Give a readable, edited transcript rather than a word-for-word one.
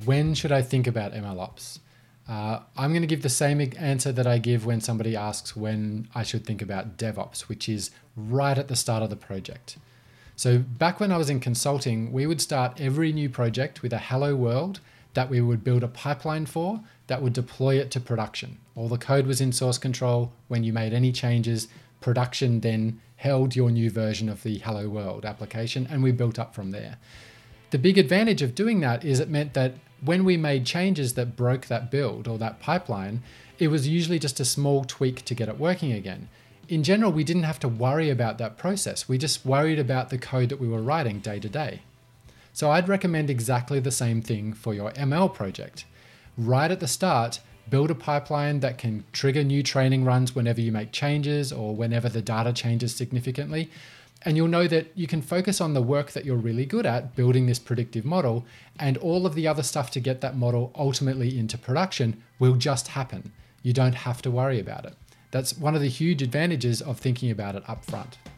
when should I think about MLOps? I'm going to give the same answer that I give when somebody asks when I should think about DevOps, which is right at the start of the project. So back when I was in consulting, we would start every new project with a hello world that we would build a pipeline for that would deploy it to production. All the code was in source control. When you made any changes, production then held your new version of the hello world application, and we built up from there. The big advantage of doing that is it meant that when we made changes that broke that build or that pipeline, it was usually just a small tweak to get it working again. In general, we didn't have to worry about that process. We just worried about the code that we were writing day to day. So I'd recommend exactly the same thing for your ML project. Right at the start, build a pipeline that can trigger new training runs whenever you make changes or whenever the data changes significantly. And you'll know that you can focus on the work that you're really good at, building this predictive model, and all of the other stuff to get that model ultimately into production will just happen. You don't have to worry about it. That's one of the huge advantages of thinking about it up front.